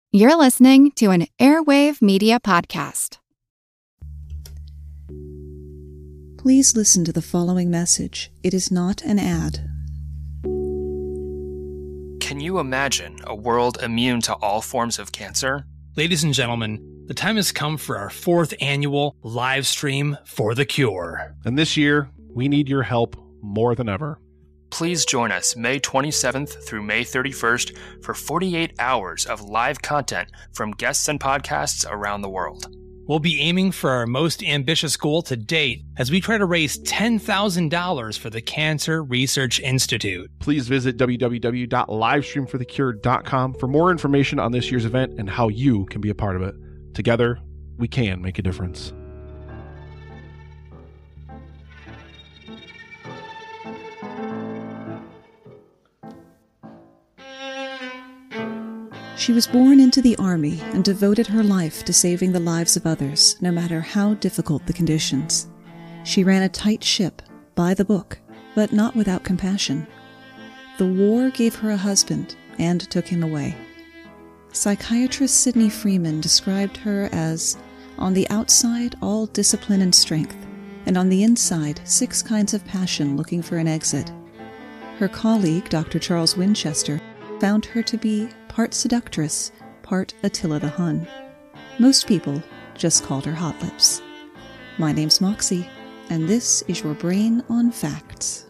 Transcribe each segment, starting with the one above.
You're listening to an Airwave Media Podcast. Please listen to the following message. It is not an ad. Can you imagine a world immune to all forms of cancer? Ladies and gentlemen, the time has come for our 4th annual live stream for the cure. And this year, we need your help more than ever. Please join us May 27th through May 31st for 48 hours of live content from guests and podcasts around the world. We'll be aiming for our most ambitious goal to date as we try to raise $10,000 for the Cancer Research Institute. Please visit www.livestreamforthecure.com for more information on this year's event and how you can be a part of it. Together, we can make a difference. She was born into the Army and devoted her life to saving the lives of others, no matter how difficult the conditions. She ran a tight ship, by the book, but not without compassion. The war gave her a husband and took him away. Psychiatrist Sidney Freeman described her as, on the outside, all discipline and strength, and on the inside, 6 kinds of passion looking for an exit. Her colleague, Dr. Charles Winchester, found her to be part seductress, part Attila the Hun. Most people just called her Hot Lips. My name's Moxie, and this is your Brain on Facts.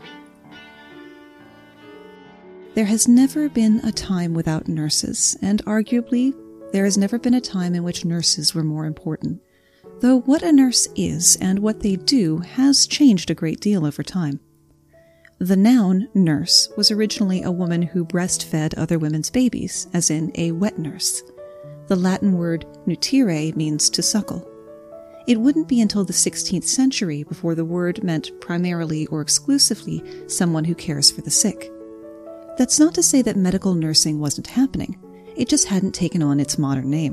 There has never been a time without nurses, and arguably, there has never been a time in which nurses were more important. Though what a nurse is and what they do has changed a great deal over time. The noun nurse was originally a woman who breastfed other women's babies, as in a wet nurse. The Latin word nutire means to suckle. It wouldn't be until the 16th century before the word meant primarily or exclusively someone who cares for the sick. That's not to say that medical nursing wasn't happening, it just hadn't taken on its modern name.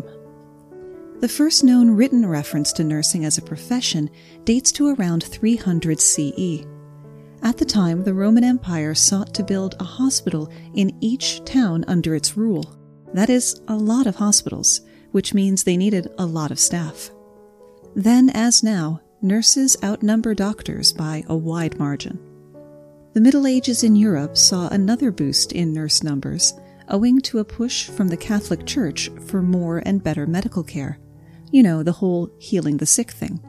The first known written reference to nursing as a profession dates to around 300 CE. At the time, the Roman Empire sought to build a hospital in each town under its rule. That is, a lot of hospitals, which means they needed a lot of staff. Then, as now, nurses outnumber doctors by a wide margin. The Middle Ages in Europe saw another boost in nurse numbers, owing to a push from the Catholic Church for more and better medical care. You know, the whole healing the sick thing.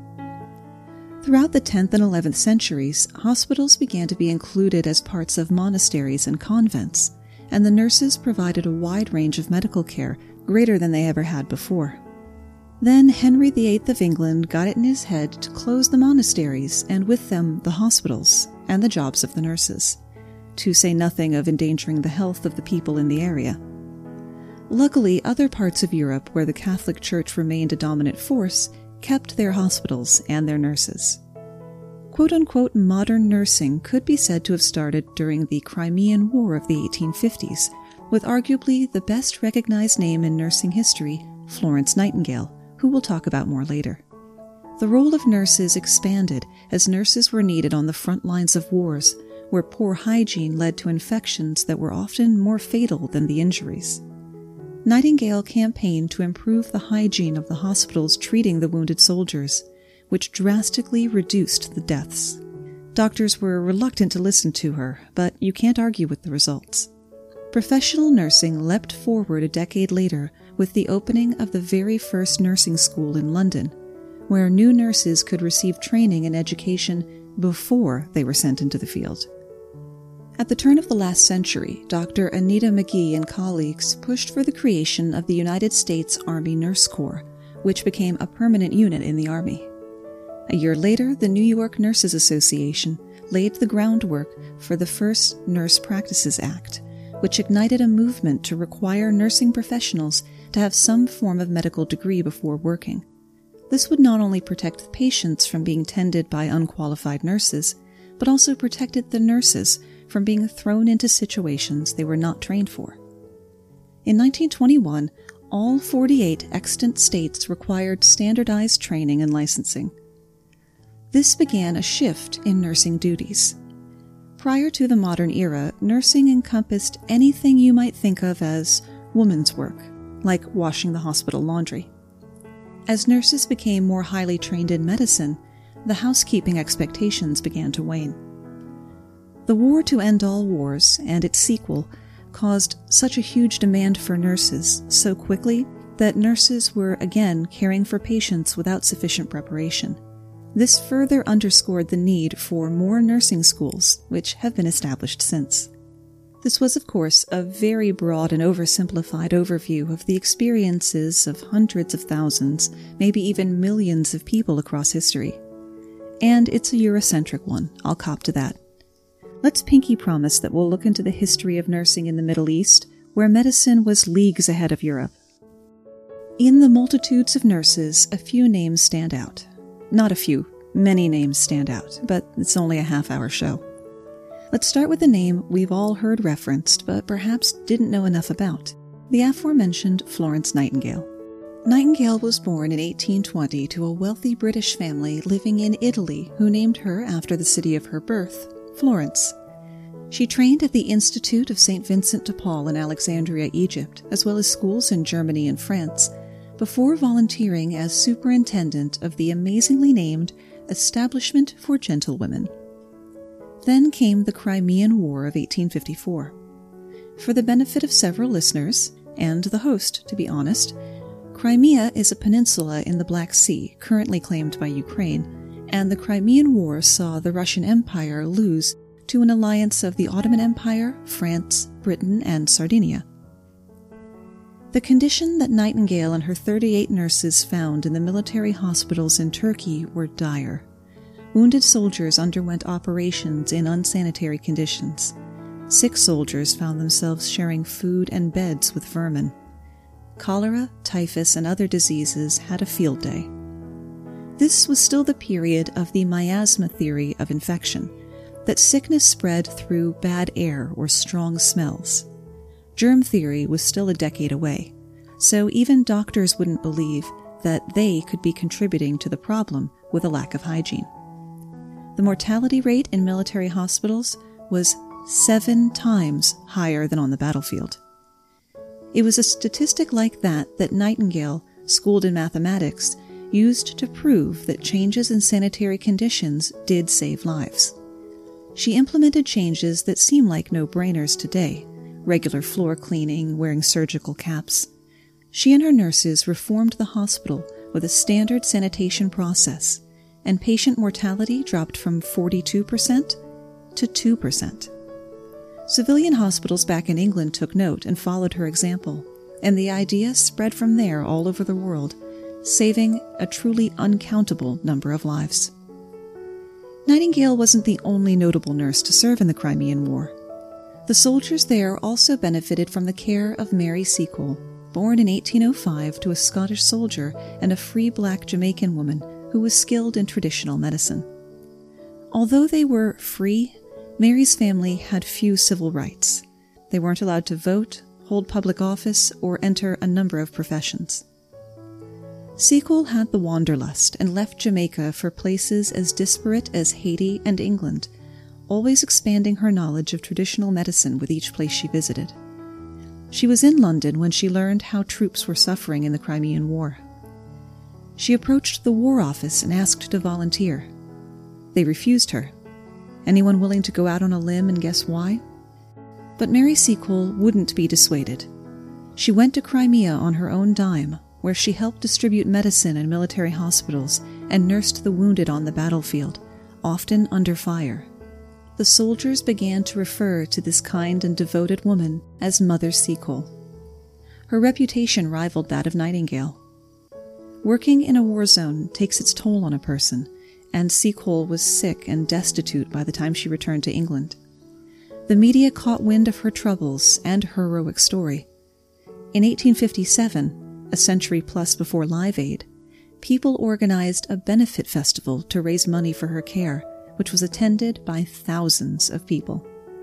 Throughout the 10th and 11th centuries, hospitals began to be included as parts of monasteries and convents, and the nurses provided a wide range of medical care, greater than they ever had before. Then Henry VIII of England got it in his head to close the monasteries, and with them the hospitals, and the jobs of the nurses, to say nothing of endangering the health of the people in the area. Luckily, other parts of Europe where the Catholic Church remained a dominant force kept their hospitals and their nurses. Quote-unquote modern nursing could be said to have started during the Crimean War of the 1850s, with arguably the best recognized name in nursing history, Florence Nightingale, who we'll talk about more later. The role of nurses expanded as nurses were needed on the front lines of wars, where poor hygiene led to infections that were often more fatal than the injuries. Nightingale campaigned to improve the hygiene of the hospitals treating the wounded soldiers, which drastically reduced the deaths. Doctors were reluctant to listen to her, but you can't argue with the results. Professional nursing leapt forward a decade later with the opening of the very first nursing school in London, where new nurses could receive training and education before they were sent into the field. At the turn of the last century, Dr. Anita McGee and colleagues pushed for the creation of the United States Army Nurse Corps, which became a permanent unit in the Army. A year later, the New York Nurses Association laid the groundwork for the first Nurse Practices Act, which ignited a movement to require nursing professionals to have some form of medical degree before working. This would not only protect the patients from being tended by unqualified nurses, but also protected the nurses from being thrown into situations they were not trained for. In 1921, all 48 extant states required standardized training and licensing. This began a shift in nursing duties. Prior to the modern era, nursing encompassed anything you might think of as woman's work, like washing the hospital laundry. As nurses became more highly trained in medicine, the housekeeping expectations began to wane. The War to End All Wars and its sequel caused such a huge demand for nurses so quickly that nurses were again caring for patients without sufficient preparation. This further underscored the need for more nursing schools, which have been established since. This was, of course, a very broad and oversimplified overview of the experiences of hundreds of thousands, maybe even millions of people across history. And it's a Eurocentric one, I'll cop to that. Let's pinky promise that we'll look into the history of nursing in the Middle East, where medicine was leagues ahead of Europe. In the multitudes of nurses, a few names stand out. Not a few, many names stand out, but it's only a half-hour show. Let's start with a name we've all heard referenced, but perhaps didn't know enough about. The aforementioned Florence Nightingale. Nightingale was born in 1820 to a wealthy British family living in Italy who named her after the city of her birth, Florence. She trained at the Institute of St. Vincent de Paul in Alexandria, Egypt, as well as schools in Germany and France, before volunteering as superintendent of the amazingly named Establishment for Gentlewomen. Then came the Crimean War of 1854. For the benefit of several listeners, and the host, to be honest, Crimea is a peninsula in the Black Sea, currently claimed by Ukraine, and the Crimean War saw the Russian Empire lose to an alliance of the Ottoman Empire, France, Britain, and Sardinia. The condition that Nightingale and her 38 nurses found in the military hospitals in Turkey were dire. Wounded soldiers underwent operations in unsanitary conditions. Sick soldiers found themselves sharing food and beds with vermin. Cholera, typhus, and other diseases had a field day. This was still the period of the miasma theory of infection, that sickness spread through bad air or strong smells. Germ theory was still a decade away, so even doctors wouldn't believe that they could be contributing to the problem with a lack of hygiene. The mortality rate in military hospitals was 7 times higher than on the battlefield. It was a statistic like that Nightingale, schooled in mathematics, used to prove that changes in sanitary conditions did save lives. She implemented changes that seem like no-brainers today, regular floor cleaning, wearing surgical caps. She and her nurses reformed the hospital with a standard sanitation process, and patient mortality dropped from 42% to 2%. Civilian hospitals back in England took note and followed her example, and the idea spread from there all over the world, saving a truly uncountable number of lives. Nightingale wasn't the only notable nurse to serve in the Crimean War. The soldiers there also benefited from the care of Mary Seacole, born in 1805 to a Scottish soldier and a free black Jamaican woman who was skilled in traditional medicine. Although they were free, Mary's family had few civil rights. They weren't allowed to vote, hold public office, or enter a number of professions. Seacole had the wanderlust and left Jamaica for places as disparate as Haiti and England, always expanding her knowledge of traditional medicine with each place she visited. She was in London when she learned how troops were suffering in the Crimean War. She approached the War Office and asked to volunteer. They refused her. Anyone willing to go out on a limb and guess why? But Mary Seacole wouldn't be dissuaded. She went to Crimea on her own dime, where she helped distribute medicine in military hospitals and nursed the wounded on the battlefield, often under fire. The soldiers began to refer to this kind and devoted woman as Mother Seacole. Her reputation rivaled that of Nightingale. Working in a war zone takes its toll on a person, and Seacole was sick and destitute by the time she returned to England. The media caught wind of her troubles and her heroic story. In 1857, a century plus before Live Aid, people organized a benefit festival to raise money for her care, which was attended by thousands of people.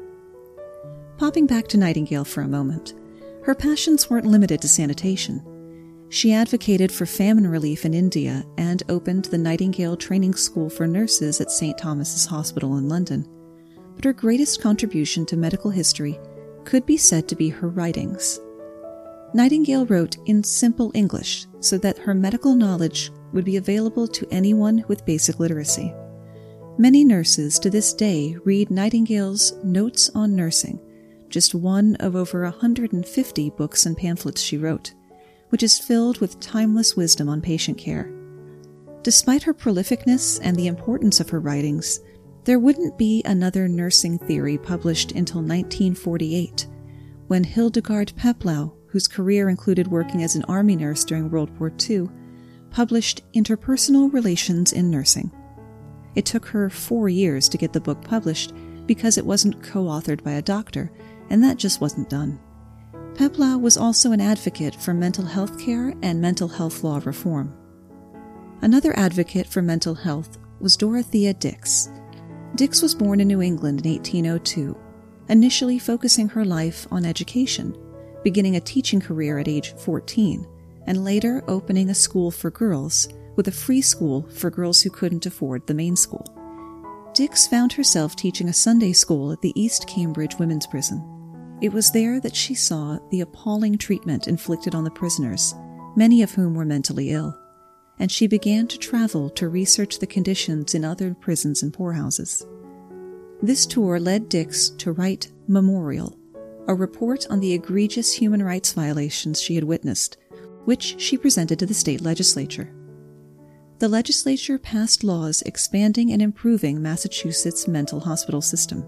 Popping back to Nightingale for a moment, her passions weren't limited to sanitation. She advocated for famine relief in India and opened the Nightingale Training School for Nurses at St. Thomas's Hospital in London. But her greatest contribution to medical history could be said to be her writings. Nightingale wrote in simple English so that her medical knowledge would be available to anyone with basic literacy. Many nurses to this day read Nightingale's Notes on Nursing, just one of over 150 books and pamphlets she wrote, which is filled with timeless wisdom on patient care. Despite her prolificness and the importance of her writings, there wouldn't be another nursing theory published until 1948, when Hildegard Peplau, whose career included working as an army nurse during World War II, published Interpersonal Relations in Nursing. It took her 4 years to get the book published because it wasn't co-authored by a doctor, and that just wasn't done. Peplau was also an advocate for mental health care and mental health law reform. Another advocate for mental health was Dorothea Dix. Dix was born in New England in 1802, initially focusing her life on education, beginning a teaching career at age 14, and later opening a school for girls with a free school for girls who couldn't afford the main school. Dix found herself teaching a Sunday school at the East Cambridge Women's Prison. It was there that she saw the appalling treatment inflicted on the prisoners, many of whom were mentally ill, and she began to travel to research the conditions in other prisons and poorhouses. This tour led Dix to write Memorial, a report on the egregious human rights violations she had witnessed, which she presented to the state legislature. The legislature passed laws expanding and improving Massachusetts' mental hospital system.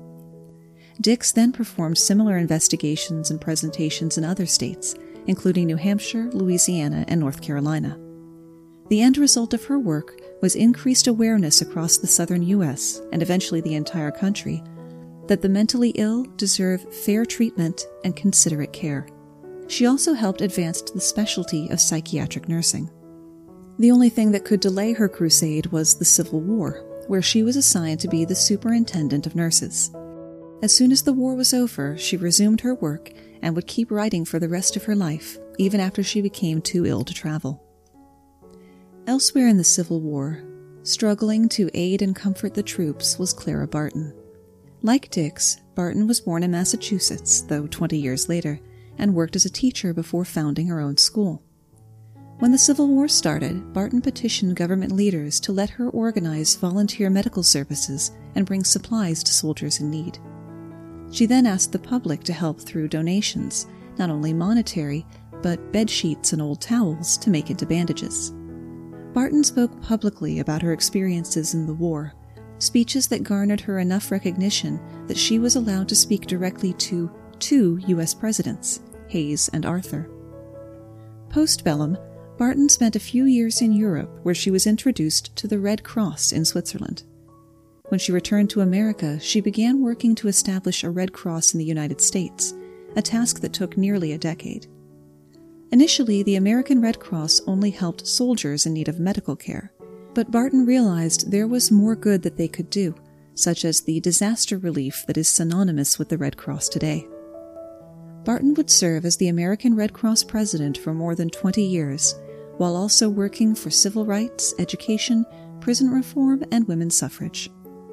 Dix then performed similar investigations and presentations in other states, including New Hampshire, Louisiana, and North Carolina. The end result of her work was increased awareness across the southern U.S., and eventually the entire country, that the mentally ill deserve fair treatment and considerate care. She also helped advance the specialty of psychiatric nursing. The only thing that could delay her crusade was the Civil War, where she was assigned to be the superintendent of nurses. As soon as the war was over, she resumed her work and would keep writing for the rest of her life, even after she became too ill to travel. Elsewhere in the Civil War, struggling to aid and comfort the troops was Clara Barton. Like Dix, Barton was born in Massachusetts, though 20 years later, and worked as a teacher before founding her own school. When the Civil War started, Barton petitioned government leaders to let her organize volunteer medical services and bring supplies to soldiers in need. She then asked the public to help through donations, not only monetary, but bed sheets and old towels to make into bandages. Barton spoke publicly about her experiences in the war, speeches that garnered her enough recognition that she was allowed to speak directly to 2 U.S. presidents, Hayes and Arthur. Post-bellum, Barton spent a few years in Europe where she was introduced to the Red Cross in Switzerland. When she returned to America, she began working to establish a Red Cross in the United States, a task that took nearly a decade. Initially, the American Red Cross only helped soldiers in need of medical care, but Barton realized there was more good that they could do, such as the disaster relief that is synonymous with the Red Cross today. Barton would serve as the American Red Cross president for more than 20 years, while also working for civil rights, education, prison reform, and women's suffrage.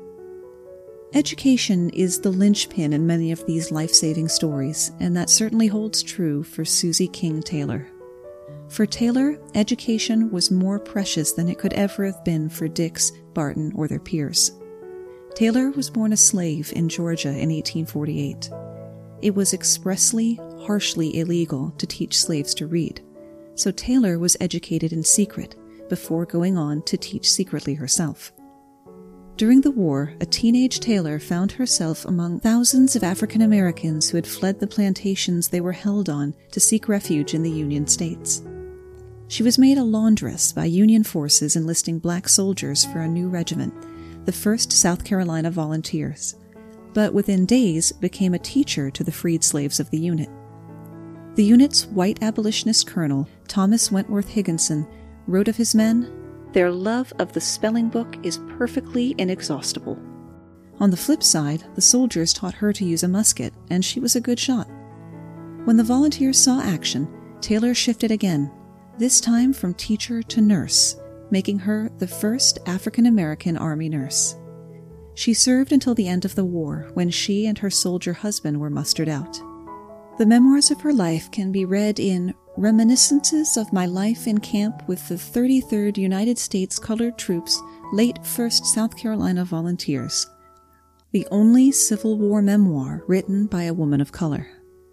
Education is the linchpin in many of these life-saving stories, and that certainly holds true for Susie King Taylor. For Taylor, education was more precious than it could ever have been for Dix, Barton, or their peers. Taylor was born a slave in Georgia in 1848. It was expressly, harshly illegal to teach slaves to read, so Taylor was educated in secret before going on to teach secretly herself. During the war, a teenage Taylor found herself among thousands of African Americans who had fled the plantations they were held on to seek refuge in the Union States. She was made a laundress by Union forces enlisting black soldiers for a new regiment, the 1st South Carolina Volunteers, but within days became a teacher to the freed slaves of the unit. The unit's white abolitionist colonel, Thomas Wentworth Higginson, wrote of his men, "Their love of the spelling book is perfectly inexhaustible." On the flip side, the soldiers taught her to use a musket, and she was a good shot. When the volunteers saw action, Taylor shifted again, this time from teacher to nurse, making her the first African-American Army nurse. She served until the end of the war, when she and her soldier husband were mustered out. The memoirs of her life can be read in Reminiscences of my life in camp with the 33rd United States Colored Troops, late 1st South Carolina Volunteers. The only Civil War memoir written by a woman of color.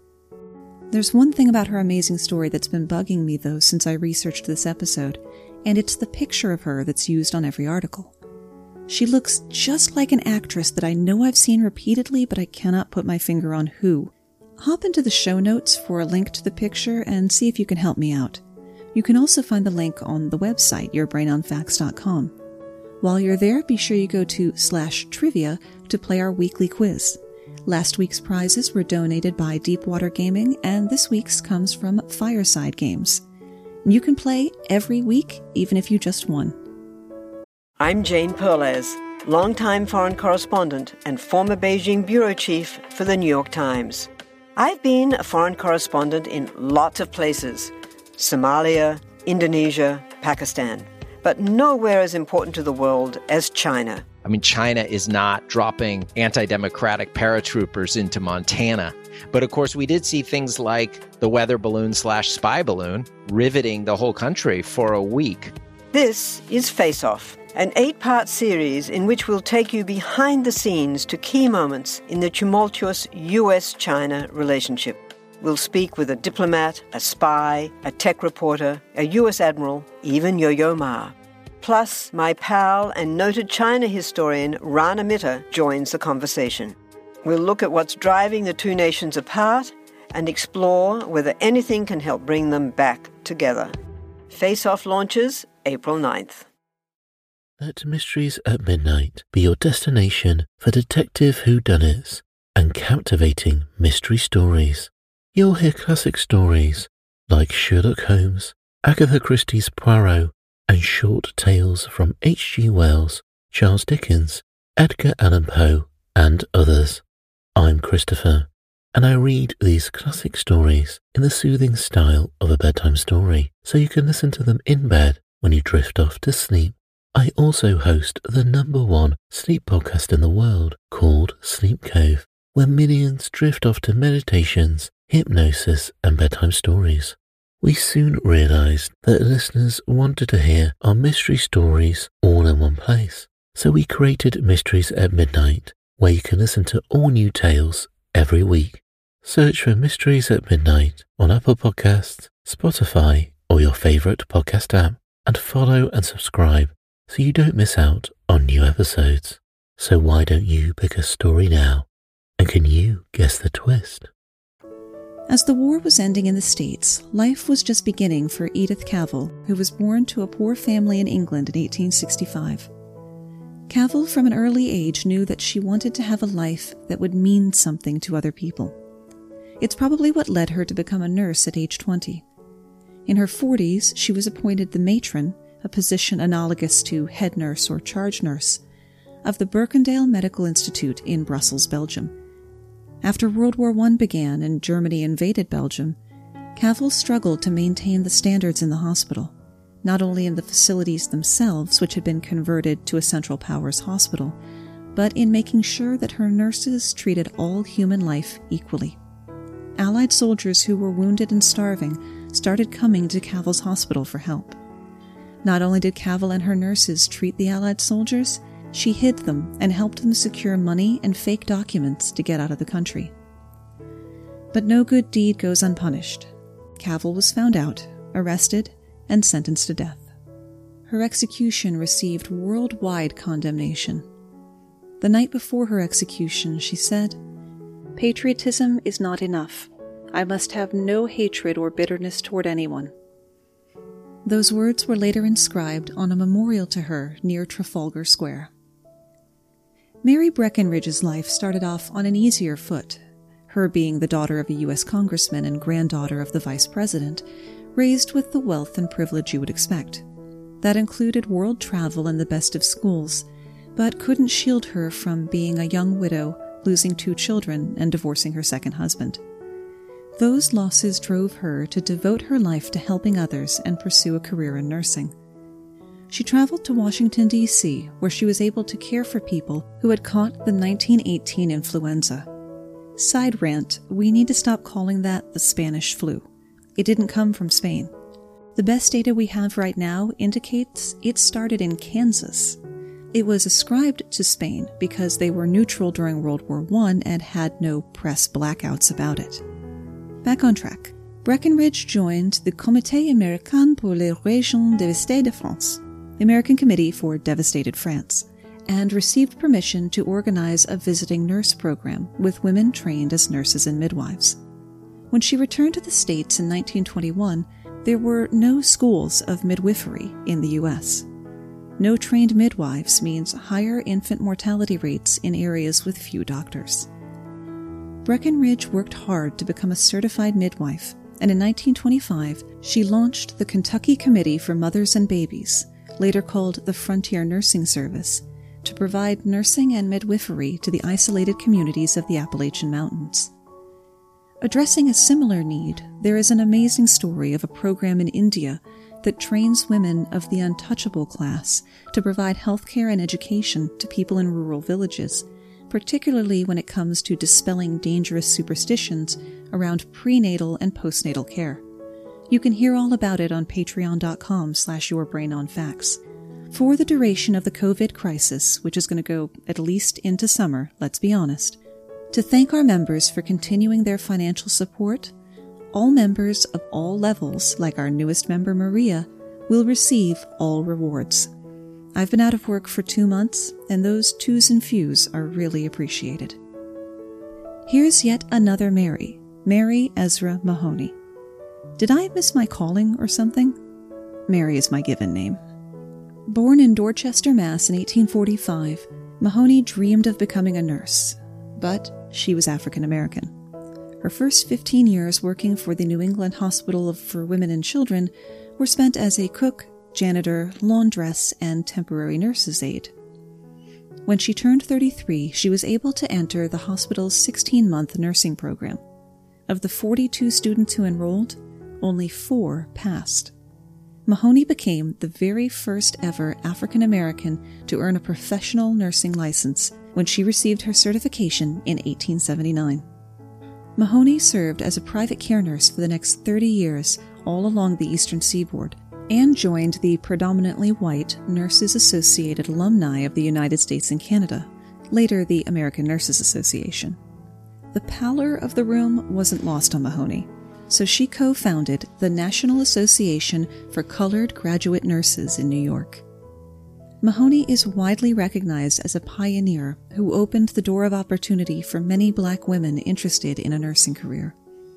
There's one thing about her amazing story that's been bugging me, though, since I researched this episode, and it's the picture of her that's used on every article. She looks just like an actress that I know I've seen repeatedly, but I cannot put my finger on who. Hop into the show notes for a link to the picture and see if you can help me out. You can also find the link on the website, yourbrainonfacts.com. While you're there, be sure you go to /trivia to play our weekly quiz. Last week's prizes were donated by Deepwater Gaming, and this week's comes from Fireside Games. You can play every week, even if you just won. I'm Jane Perlez, longtime foreign correspondent and former Beijing bureau chief for the New York Times. I've been a foreign correspondent in lots of places: Somalia, Indonesia, Pakistan, but nowhere as important to the world as China. I mean, China is not dropping anti-democratic paratroopers into Montana. But of course, we did see things like the weather balloon / spy balloon riveting the whole country for a week. This is Face Off, an 8-part series in which we'll take you behind the scenes to key moments in the tumultuous U.S.-China relationship. We'll speak with a diplomat, a spy, a tech reporter, a U.S. admiral, even Yo-Yo Ma. Plus, my pal and noted China historian Rana Mitter joins the conversation. We'll look at what's driving the two nations apart and explore whether anything can help bring them back together. Face Off launches April 9th. Let Mysteries at Midnight be your destination for detective whodunits and captivating mystery stories. You'll hear classic stories like Sherlock Holmes, Agatha Christie's Poirot, and short tales from H.G. Wells, Charles Dickens, Edgar Allan Poe, and others. I'm Christopher, and I read these classic stories in the soothing style of a bedtime story, so you can listen to them in bed when you drift off to sleep. I also host the #1 sleep podcast in the world called Sleep Cove, where millions drift off to meditations, hypnosis, and bedtime stories. We soon realized that listeners wanted to hear our mystery stories all in one place, so we created Mysteries at Midnight, where you can listen to all new tales every week. Search for Mysteries at Midnight on Apple Podcasts, Spotify, or your favorite podcast app, and follow and subscribe so you don't miss out on new episodes. So why don't you pick a story now? And can you guess the twist? As the war was ending in the States, life was just beginning for Edith Cavell, who was born to a poor family in England in 1865. Cavell, from an early age, knew that she wanted to have a life that would mean something to other people. It's probably what led her to become a nurse at age 20. In her 40s, she was appointed the matron, a position analogous to head nurse or charge nurse, of the Berkendale Medical Institute in Brussels, Belgium. After World War I began and Germany invaded Belgium, Cavell struggled to maintain the standards in the hospital, not only in the facilities themselves, which had been converted to a Central Powers hospital, but in making sure that her nurses treated all human life equally. Allied soldiers who were wounded and starving started coming to Cavell's hospital for help. Not only did Cavell and her nurses treat the Allied soldiers, she hid them and helped them secure money and fake documents to get out of the country. But no good deed goes unpunished. Cavell was found out, arrested, and sentenced to death. Her execution received worldwide condemnation. The night before her execution, she said, "Patriotism is not enough. I must have no hatred or bitterness toward anyone." Those words were later inscribed on a memorial to her near Trafalgar Square. Mary Breckinridge's life started off on an easier foot, her being the daughter of a U.S. congressman and granddaughter of the vice president, raised with the wealth and privilege you would expect. That included world travel and the best of schools, but couldn't shield her from being a young widow, losing 2 children, and divorcing her second husband. Those losses drove her to devote her life to helping others and pursue a career in nursing. She traveled to Washington, D.C., where she was able to care for people who had caught the 1918 influenza. Side rant, we need to stop calling that the Spanish flu. It didn't come from Spain. The best data we have right now indicates it started in Kansas. It was ascribed to Spain because they were neutral during World War I and had no press blackouts about it. Back on track. Breckinridge joined the Comité Américain pour les Régions Dévastées de France, the American Committee for Devastated France, and received permission to organize a visiting nurse program with women trained as nurses and midwives. When she returned to the States in 1921, there were no schools of midwifery in the U.S. No trained midwives means higher infant mortality rates in areas with few doctors. Breckinridge worked hard to become a certified midwife, and in 1925 she launched the Kentucky Committee for Mothers and Babies, later called the Frontier Nursing Service, to provide nursing and midwifery to the isolated communities of the Appalachian Mountains. Addressing a similar need, there is an amazing story of a program in India that trains women of the untouchable class to provide healthcare and education to people in rural villages, particularly when it comes to dispelling dangerous superstitions around prenatal and postnatal care. You can hear all about it on patreon.com/yourbrainonfacts. For the duration of the COVID crisis, which is going to go at least into summer, let's be honest, to thank our members for continuing their financial support, all members of all levels, like our newest member Maria, will receive all rewards. I've been out of work for 2 months, and those twos and fews are really appreciated. Here's yet another Mary, Mary Ezra Mahoney. Did I miss my calling or something? Mary is my given name. Born in Dorchester, Mass. in 1845, Mahoney dreamed of becoming a nurse, but she was African American. Her first 15 years working for the New England Hospital for Women and Children were spent as a cook, janitor, laundress, and temporary nurse's aide. When she turned 33, she was able to enter the hospital's 16-month nursing program. Of the 42 students who enrolled, only 4 passed. Mahoney became the very first ever African American to earn a professional nursing license when she received her certification in 1879. Mahoney served as a private care nurse for the next 30 years all along the Eastern Seaboard, and joined the predominantly white Nurses Associated alumni of the United States and Canada, later the American Nurses Association. The pallor of the room wasn't lost on Mahoney, so she co-founded the National Association for Colored Graduate Nurses in New York. Mahoney is widely recognized as a pioneer who opened the door of opportunity for many Black women interested in a nursing career.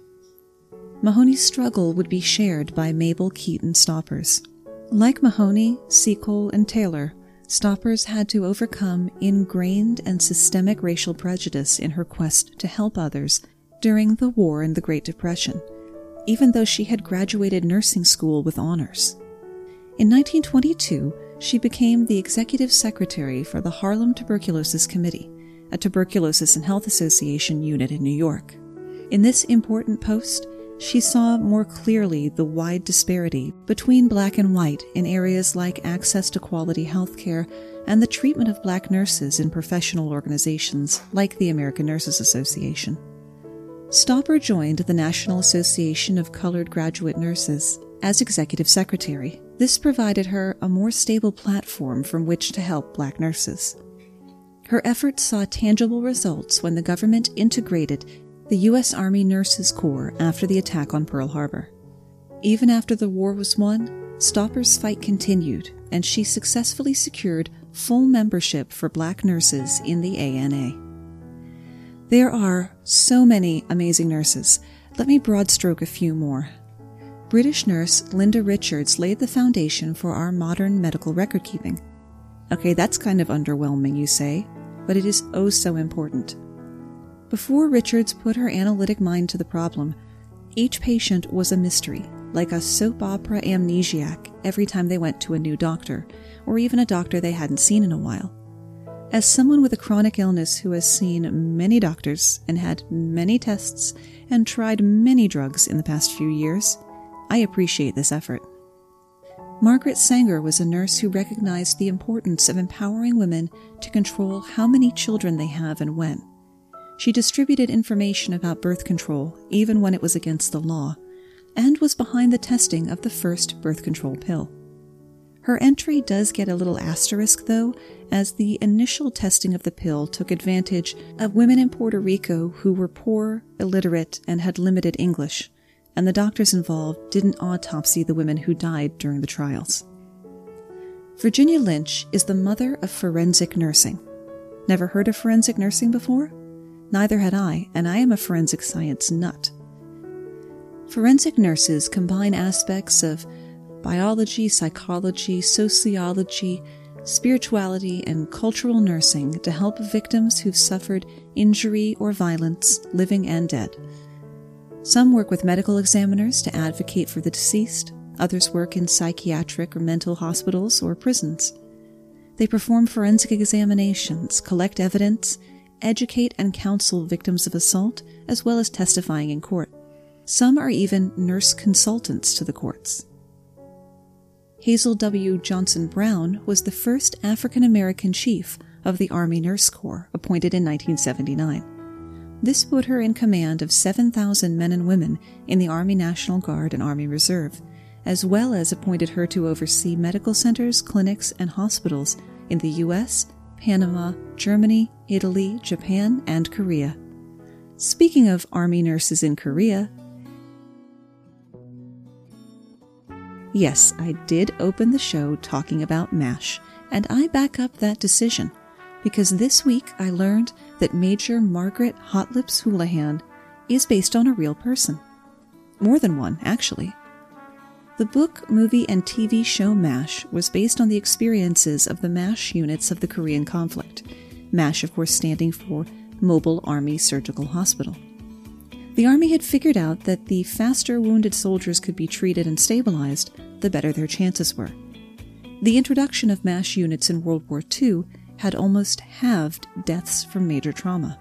Mahoney's struggle would be shared by Mabel Keaton Stoppers. Like Mahoney, Seacole, and Taylor, Stoppers had to overcome ingrained and systemic racial prejudice in her quest to help others during the war and the Great Depression, even though she had graduated nursing school with honors. In 1922, she became the executive secretary for the Harlem Tuberculosis Committee, a tuberculosis and health association unit in New York. In this important post, she saw more clearly the wide disparity between Black and white in areas like access to quality health care and the treatment of Black nurses in professional organizations like the American Nurses Association. Stopper joined the National Association of Colored Graduate Nurses as executive secretary. This provided her a more stable platform from which to help Black nurses. Her efforts saw tangible results when the government integrated the U.S. Army Nurses Corps after the attack on Pearl Harbor. Even after the war was won, Stopper's fight continued, and she successfully secured full membership for Black nurses in the ANA. There are so many amazing nurses. Let me broad stroke a few more. British nurse Linda Richards laid the foundation for our modern medical record keeping. Okay, that's kind of underwhelming, you say, but it is oh so important. Before Richards put her analytic mind to the problem, each patient was a mystery, like a soap opera amnesiac every time they went to a new doctor, or even a doctor they hadn't seen in a while. As someone with a chronic illness who has seen many doctors and had many tests and tried many drugs in the past few years, I appreciate this effort. Margaret Sanger was a nurse who recognized the importance of empowering women to control how many children they have and when. She distributed information about birth control, even when it was against the law, and was behind the testing of the first birth control pill. Her entry does get a little asterisk, though, as the initial testing of the pill took advantage of women in Puerto Rico who were poor, illiterate, and had limited English, and the doctors involved didn't autopsy the women who died during the trials. Virginia Lynch is the mother of forensic nursing. Never heard of forensic nursing before? Neither had I, and I am a forensic science nut. Forensic nurses combine aspects of biology, psychology, sociology, spirituality, and cultural nursing to help victims who've suffered injury or violence, living and dead. Some work with medical examiners to advocate for the deceased. Others work in psychiatric or mental hospitals or prisons. They perform forensic examinations, collect evidence, educate and counsel victims of assault, as well as testifying in court. Some are even nurse consultants to the courts. Hazel W. Johnson Brown was the first African-American chief of the Army Nurse Corps, appointed in 1979. This put her in command of 7,000 men and women in the Army National Guard and Army Reserve, as well as appointed her to oversee medical centers, clinics, and hospitals in the U.S., Panama, Germany, Italy, Japan, and Korea. Speaking of Army nurses in Korea, yes, I did open the show talking about MASH, and I back up that decision, because this week I learned that Major Margaret Hot Lips Houlihan is based on a real person. More than one, actually. The book, movie, and TV show MASH was based on the experiences of the MASH units of the Korean conflict, MASH of course standing for Mobile Army Surgical Hospital. The Army had figured out that the faster wounded soldiers could be treated and stabilized, the better their chances were. The introduction of MASH units in World War II had almost halved deaths from major trauma.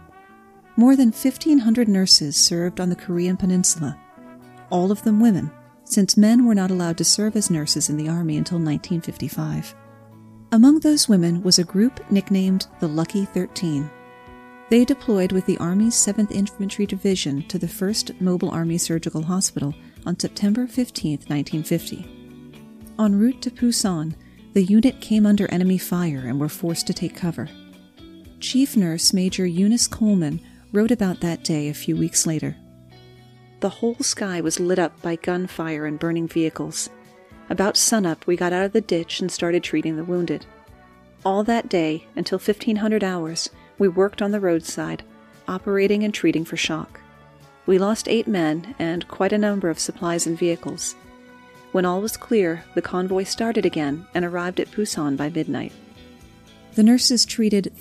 More than 1,500 nurses served on the Korean peninsula, all of them women, since men were not allowed to serve as nurses in the Army until 1955. Among those women was a group nicknamed the Lucky 13. They deployed with the Army's 7th Infantry Division to the 1st Mobile Army Surgical Hospital on September 15, 1950. En route to Pusan, the unit came under enemy fire and were forced to take cover. Chief Nurse Major Eunice Coleman wrote about that day a few weeks later. The whole sky was lit up by gunfire and burning vehicles. About sunup, we got out of the ditch and started treating the wounded. All that day, until 1500 hours, we worked on the roadside, operating and treating for shock. We lost 8 men and quite a number of supplies and vehicles. When all was clear, the convoy started again and arrived at Pusan by midnight. The nurses treated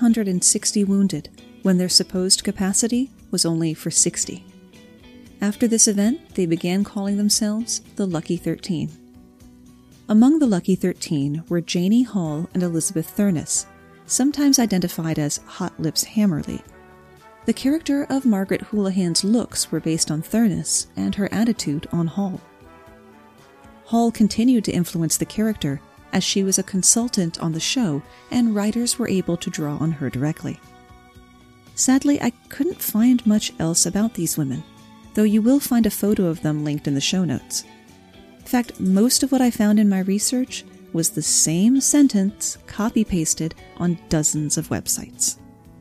360 wounded, when their supposed capacity was only for 60. After this event, they began calling themselves the Lucky 13. Among the Lucky 13 were Janie Hall and Elizabeth Thurnes, sometimes identified as Hot Lips Hammerly. The character of Margaret Houlihan's looks were based on Thurnes and her attitude on Hall. Hall continued to influence the character as she was a consultant on the show and writers were able to draw on her directly. Sadly, I couldn't find much else about these women, though you will find a photo of them linked in the show notes. In fact, most of what I found in my research was the same sentence copy-pasted on dozens of websites.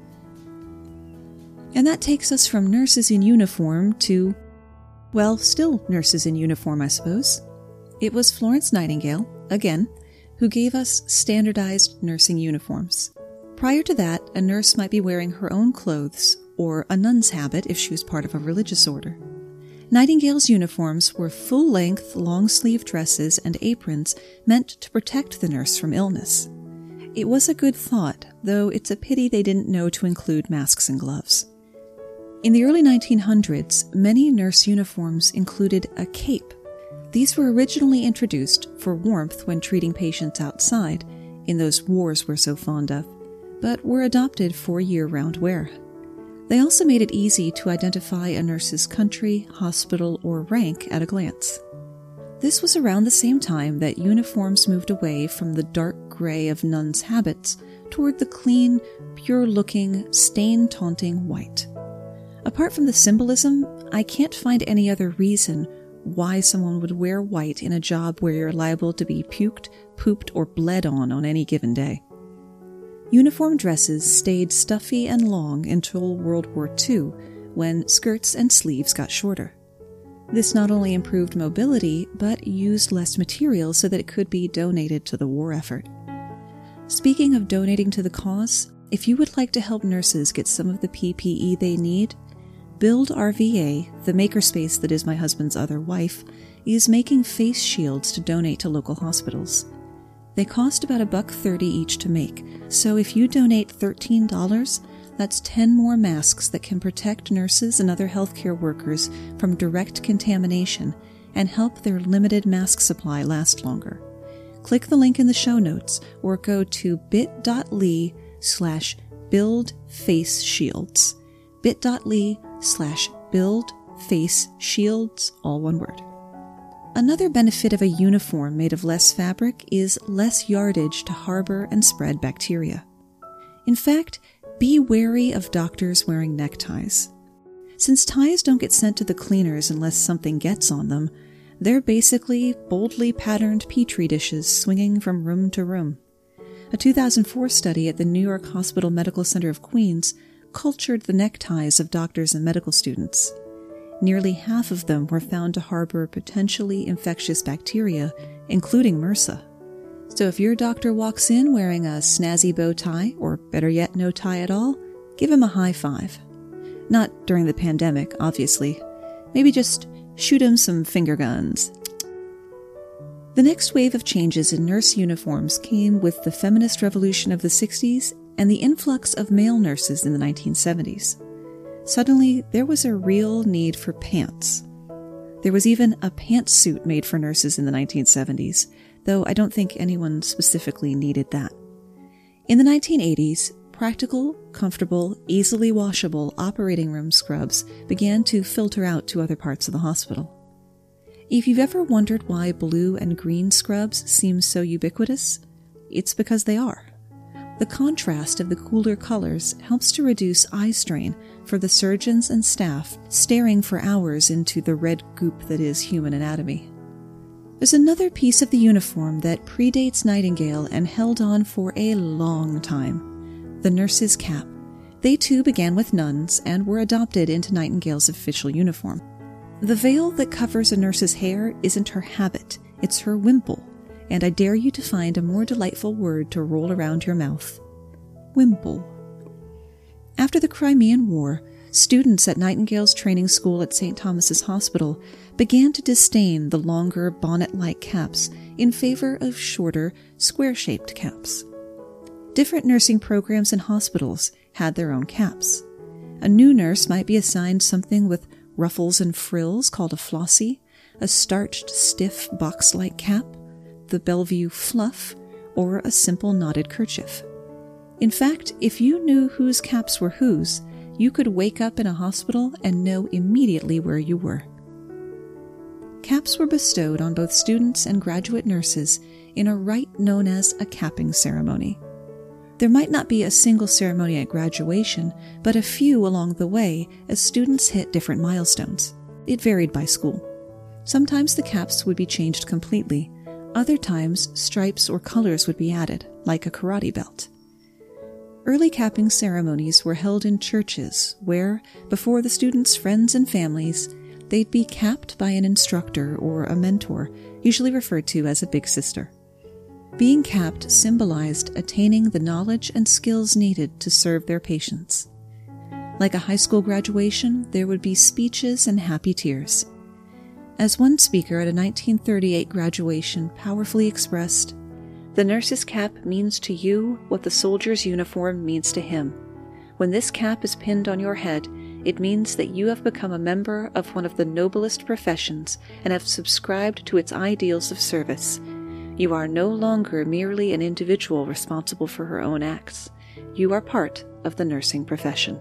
And that takes us from nurses in uniform to, well, still nurses in uniform, I suppose. It was Florence Nightingale, again, who gave us standardized nursing uniforms. Prior to that, a nurse might be wearing her own clothes, or a nun's habit if she was part of a religious order. Nightingale's uniforms were full-length, long-sleeve dresses and aprons meant to protect the nurse from illness. It was a good thought, though it's a pity they didn't know to include masks and gloves. In the early 1900s, many nurse uniforms included a cape. These were originally introduced for warmth when treating patients outside, in those wars we're so fond of, but were adopted for year-round wear. They also made it easy to identify a nurse's country, hospital, or rank at a glance. This was around the same time that uniforms moved away from the dark gray of nuns' habits toward the clean, pure-looking, stain-taunting white. Apart from the symbolism, I can't find any other reason why someone would wear white in a job where you're liable to be puked, pooped, or bled on any given day. Uniform dresses stayed stuffy and long until World War II, when skirts and sleeves got shorter. This not only improved mobility, but used less material so that it could be donated to the war effort. Speaking of donating to the cause, if you would like to help nurses get some of the PPE they need, Build RVA, the makerspace that is my husband's other wife, is making face shields to donate to local hospitals. They cost about $1.30 each to make, so if you donate $13, that's 10 more masks that can protect nurses and other healthcare workers from direct contamination and help their limited mask supply last longer. Click the link in the show notes or go to bit.ly/buildfaceshields. bit.ly/buildfaceshields, all one word. Another benefit of a uniform made of less fabric is less yardage to harbor and spread bacteria. In fact, be wary of doctors wearing neckties. Since ties don't get sent to the cleaners unless something gets on them, they're basically boldly patterned petri dishes swinging from room to room. A 2004 study at the New York Hospital Medical Center of Queens cultured the neckties of doctors and medical students. Nearly half of them were found to harbor potentially infectious bacteria, including MRSA. So if your doctor walks in wearing a snazzy bow tie, or better yet, no tie at all, give him a high five. Not during the pandemic, obviously. Maybe just shoot him some finger guns. The next wave of changes in nurse uniforms came with the feminist revolution of the 60s and the influx of male nurses in the 1970s. Suddenly, there was a real need for pants. There was even a pantsuit made for nurses in the 1970s, though I don't think anyone specifically needed that. In the 1980s, practical, comfortable, easily washable operating room scrubs began to filter out to other parts of the hospital. If you've ever wondered why blue and green scrubs seem so ubiquitous, it's because they are. The contrast of the cooler colors helps to reduce eye strain for the surgeons and staff staring for hours into the red goop that is human anatomy. There's another piece of the uniform that predates Nightingale and held on for a long time: the nurse's cap. They too began with nuns and were adopted into Nightingale's official uniform. The veil that covers a nurse's hair isn't her habit, it's her wimple, and I dare you to find a more delightful word to roll around your mouth. Wimple. After the Crimean War, students at Nightingale's training school at St. Thomas's Hospital began to disdain the longer bonnet-like caps in favor of shorter, square-shaped caps. Different nursing programs and hospitals had their own caps. A new nurse might be assigned something with ruffles and frills called a flossie, a starched, stiff, box-like cap, the Bellevue fluff, or a simple knotted kerchief. In fact, if you knew whose caps were whose, you could wake up in a hospital and know immediately where you were. Caps were bestowed on both students and graduate nurses in a rite known as a capping ceremony. There might not be a single ceremony at graduation, but a few along the way as students hit different milestones. It varied by school. Sometimes the caps would be changed completely. Other times, stripes or colors would be added, like a karate belt. Early capping ceremonies were held in churches where, before the students' friends and families, they'd be capped by an instructor or a mentor, usually referred to as a big sister. Being capped symbolized attaining the knowledge and skills needed to serve their patients. Like a high school graduation, there would be speeches and happy tears. As one speaker at a 1938 graduation powerfully expressed, "The nurse's cap means to you what the soldier's uniform means to him. When this cap is pinned on your head, it means that you have become a member of one of the noblest professions and have subscribed to its ideals of service. You are no longer merely an individual responsible for her own acts. You are part of the nursing profession."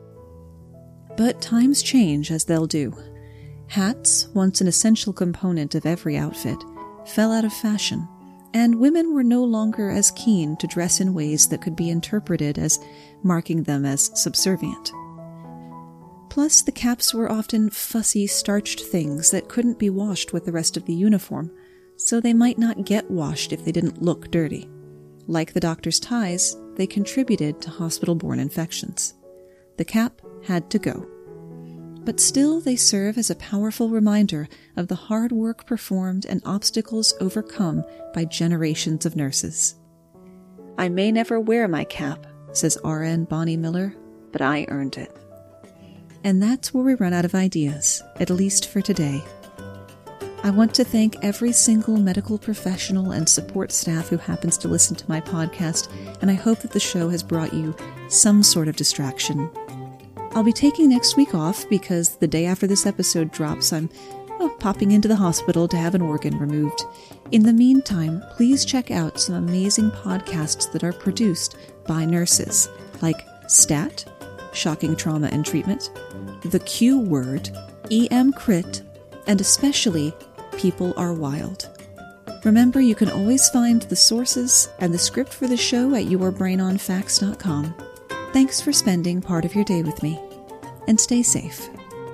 But times change, as they'll do. Hats, once an essential component of every outfit, fell out of fashion, and women were no longer as keen to dress in ways that could be interpreted as marking them as subservient. Plus, the caps were often fussy, starched things that couldn't be washed with the rest of the uniform, so they might not get washed if they didn't look dirty. Like the doctor's ties, they contributed to hospital-borne infections. The cap had to go. But still, they serve as a powerful reminder of the hard work performed and obstacles overcome by generations of nurses. "I may never wear my cap," says RN Bonnie Miller, "but I earned it." And that's where we run out of ideas, at least for today. I want to thank every single medical professional and support staff who happens to listen to my podcast, and I hope that the show has brought you some sort of distraction. I'll be taking next week off because the day after this episode drops, I'm popping into the hospital to have an organ removed. In the meantime, please check out some amazing podcasts that are produced by nurses, like STAT, Shocking Trauma and Treatment, The Q Word, EM Crit, and especially People Are Wild. Remember, you can always find the sources and the script for the show at yourbrainonfacts.com. Thanks for spending part of your day with me, and stay safe.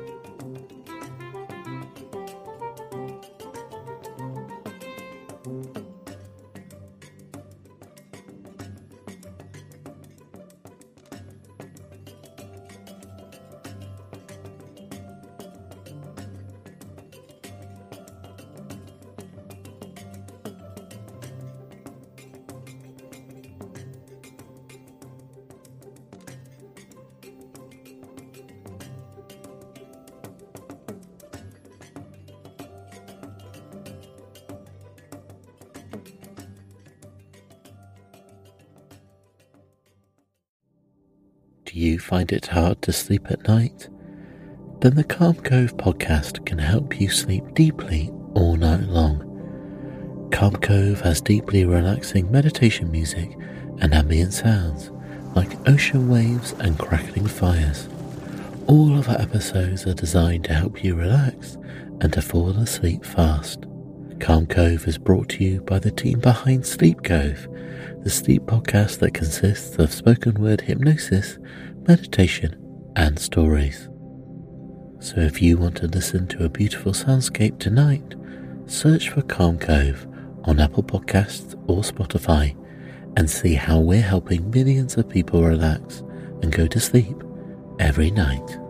Do you find it hard to sleep at night? Then the Calm Cove podcast can help you sleep deeply all night long. Calm Cove has deeply relaxing meditation music and ambient sounds like ocean waves and crackling fires. All of our episodes are designed to help you relax and to fall asleep fast. Calm Cove is brought to you by the team behind Sleep Cove, the sleep podcast that consists of spoken word hypnosis, meditation, and stories. So if you want to listen to a beautiful soundscape tonight, search for Calm Cove on Apple Podcasts or Spotify and see how we're helping millions of people relax and go to sleep every night.